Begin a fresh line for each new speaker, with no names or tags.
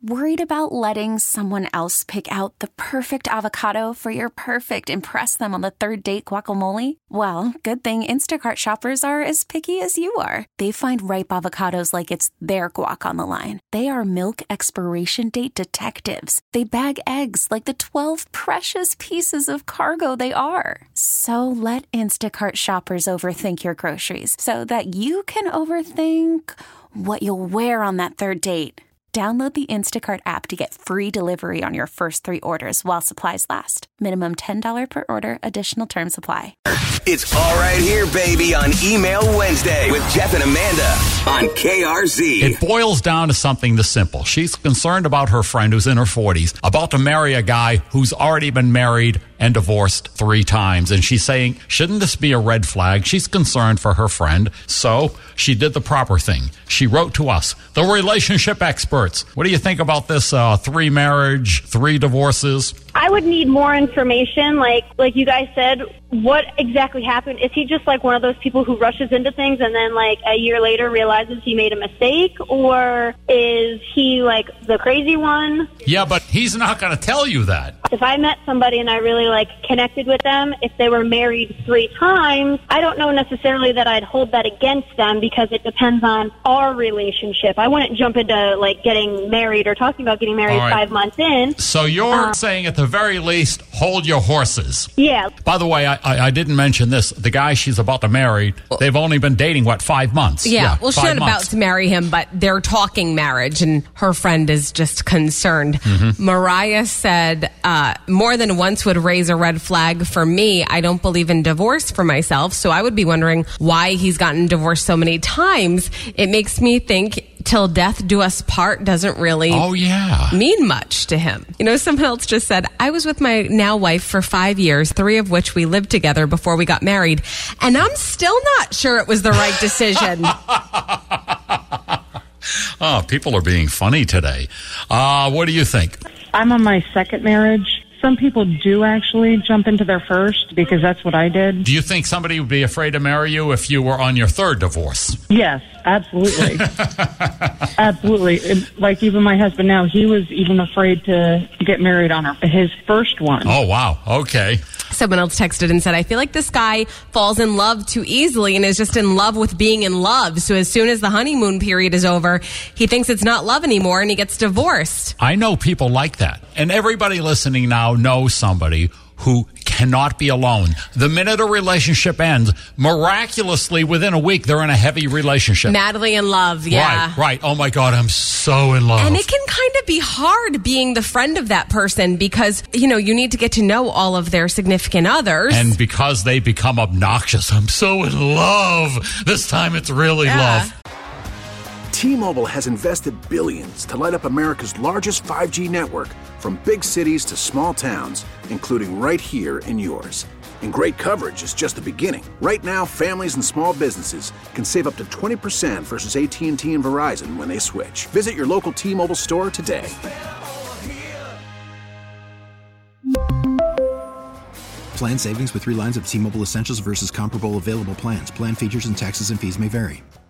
Worried about letting someone else pick out the perfect avocado for your perfect impress them on the third date guacamole? Well, good thing Instacart shoppers are as picky as you are. They find ripe avocados like it's their guac on the line. They are milk expiration date detectives. They bag eggs like the 12 precious pieces of cargo they are. So let Instacart shoppers overthink your groceries so that you can overthink what you'll wear on that third date. Download the Instacart app to get free delivery on your first 3 orders while supplies last. Minimum $10 per order. Additional terms apply.
It's all right here, baby, on Email Wednesday with Jeff and Amanda on KRZ.
It boils down to something this simple. She's concerned about her friend who's in her 40s, about to marry a guy who's already been married and divorced 3 times. And she's saying, shouldn't this be a red flag? She's concerned for her friend. So she did the proper thing. She wrote to us, the relationship experts. What do you think about this 3 marriage, 3 divorces?
I would need more information, like you guys said. What exactly happened? Is he just like one of those people who rushes into things and then like a year later realizes he made a mistake? Or is he like the crazy one?
Yeah, but he's not going to tell you that.
If I met somebody and I really like connected with them, if they were married 3 times, I don't know necessarily that I'd hold that against them because it depends on our relationship. I wouldn't jump into like getting married or talking about getting married 5 months in.
So you're saying at the very least, hold your horses.
Yeah.
By the way, I didn't mention this. The guy she's about to marry, they've only been dating, 5 months?
Yeah, well, she's not about to marry him, but they're talking marriage, and her friend is just concerned. Mm-hmm. Mariah said, more than once would raise a red flag for me. I don't believe in divorce for myself, so I would be wondering why he's gotten divorced so many times. It makes me think till death do us part doesn't really mean much to him. You know, someone else just said, I was with my now wife for 5 years, 3 of which we lived together before we got married, and I'm still not sure it was the right decision.
Oh, people are being funny today. What do you think?
I'm on my 2nd marriage. Some people do actually jump into their first because that's what I did.
Do you think somebody would be afraid to marry you if you were on your 3rd divorce?
Yes, absolutely. Absolutely. Like even my husband now, he was even afraid to get married on his first one.
Oh, wow. Okay.
Someone else texted and said, I feel like this guy falls in love too easily and is just in love with being in love. So as soon as the honeymoon period is over, he thinks it's not love anymore and he gets divorced.
I know people like that. And everybody listening now knows somebody who cannot be alone. The minute a relationship ends, miraculously within a week, they're in a heavy relationship.
Madly in love, yeah.
Right. Oh my God, I'm so in love.
And it can kind of be hard being the friend of that person because, you know, you need to get to know all of their significant others.
And because they become obnoxious, I'm so in love. This time it's really love.
T-Mobile has invested billions to light up America's largest 5G network, from big cities to small towns, including right here in yours. And great coverage is just the beginning. Right now, families and small businesses can save up to 20% versus AT&T and Verizon when they switch. Visit your local T-Mobile store today.
Plan savings with 3 lines of T-Mobile Essentials versus comparable available plans. Plan features and taxes and fees may vary.